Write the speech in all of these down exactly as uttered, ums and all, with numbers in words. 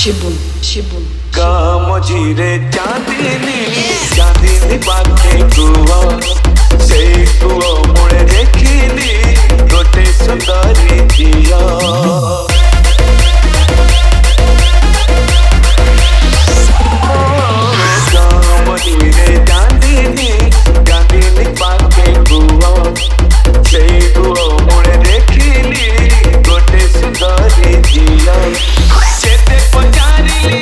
Shibun, Shibun. काम जीरे चांदनी चांदनी पाखे कुआ से कुआ मुड़े देखिनी गोटे सुंदरी जिया काम जीरे चांदनी चांदनी पाखे कुआ से कुआ मुड़े देखिनी गोटे सुंदरी जिया चेते पचारिली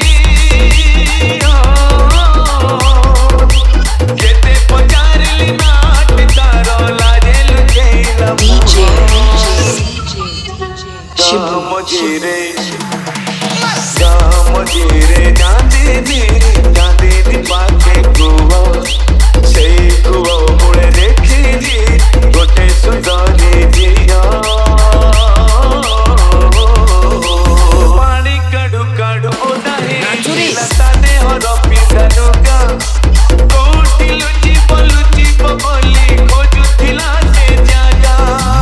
जीरे गाम जीरे चांदनी चांदनी पाखे कुआ से कुआ मुड़े देखिनी गोटे सुंदरी जिया पानी काडू काडू ओदाहे लता देह रपी धनुका कोटी लुची पलुची पबली खोजुथिला से जागा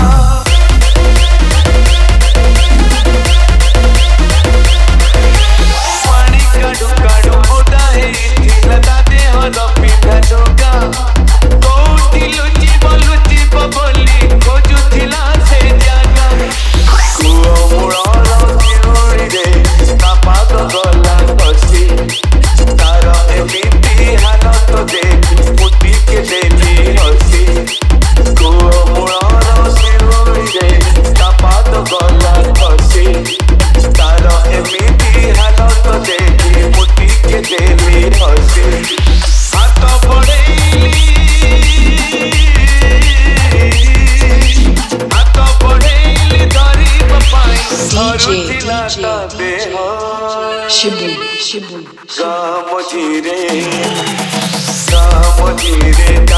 Shibun, Shibun. Gaam jeere, gaam jeere.